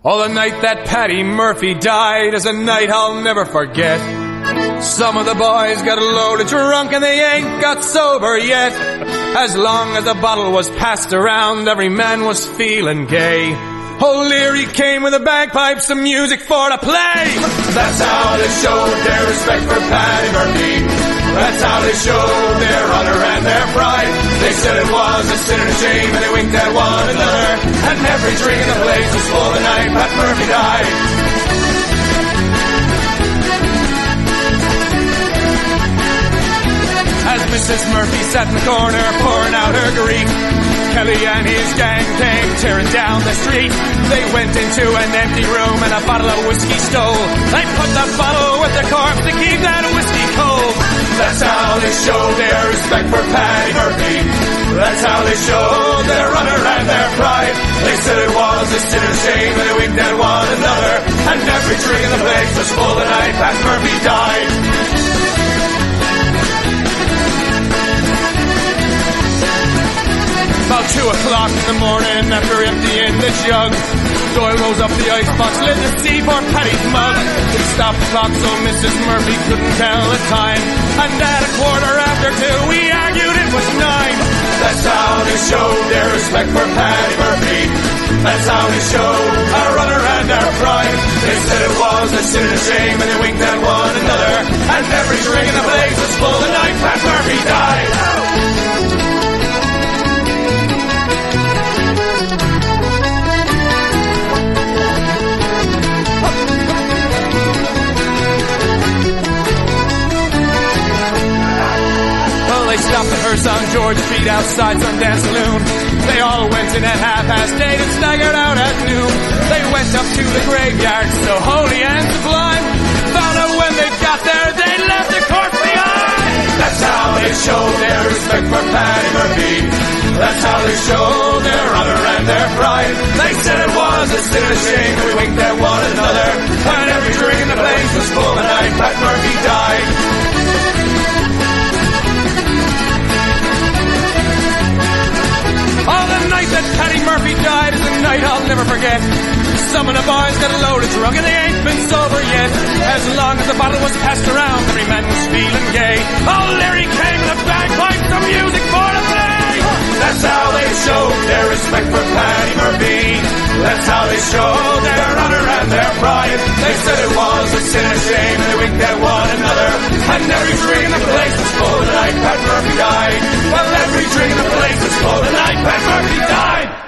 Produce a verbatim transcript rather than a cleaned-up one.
Oh, the night that Paddy Murphy died is a night I'll never forget. Some of the boys got loaded drunk and they ain't got sober yet. As long as the bottle was passed around, every man was feeling gay. O'Leary came with the bagpipes and music for the play. That's how they showed their respect for Paddy Murphy. That's how they showed their honor and their pride. They said it was a sin and a shame, and they winked at one another. And every drink in the place was full the night Pat Murphy died. As Missus Murphy sat in the corner pouring out her grief, Kelly and his gang came tearing down the street. They went into an empty room and a bottle of whiskey stole. They put the bottle with the corpse to keep that whiskey cold. That's how they showed their respect for Paddy Murphy. That's how they showed their honor and their pride. They said it was a sin and a shame, and they winked at one another. And every drink in the place was full the night Pat Murphy died. About two o'clock in the morning, after emptying the jug, Doyle rose up the icebox lid to see poor Paddy's mug. He stopped the clock so Missus Murphy couldn't tell the time, and at a quarter after two, we argued it was nine. That's how they showed their respect for Paddy Murphy. That's how they showed our honor and our pride. They said it was a sin and a shame, and they winked at one another. And every drink in the place was full the night Pat Murphy died. They stopped the hearse on George Street outside Sundance Saloon. They all went in at half past eight and staggered out at noon. They went up to the graveyard, so holy and sublime. Found out when they got there, they left the corpse behind. That's how they showed their respect for Paddy Murphy. That's how they showed their honor and their pride. They said it was a sin and a shame, and we winked at one another. And every drink in the place was full the night Pat Murphy died. Oh, the night that Paddy Murphy died is a night I'll never forget. Some of the boys got loaded drunk and they ain't been sober yet. As long as the bottle was passed around, every man was feeling gay. O'Leary came with a bagpipe, some music for the play. That's how they showed their respect for Paddy Murphy. That's how they showed their honor and their pride. They said it was a sin and a shame, and they winked at one another. And every drink in the place was full the night Pat Murphy died. Well, every drink in the place was full the night Pat Murphy died.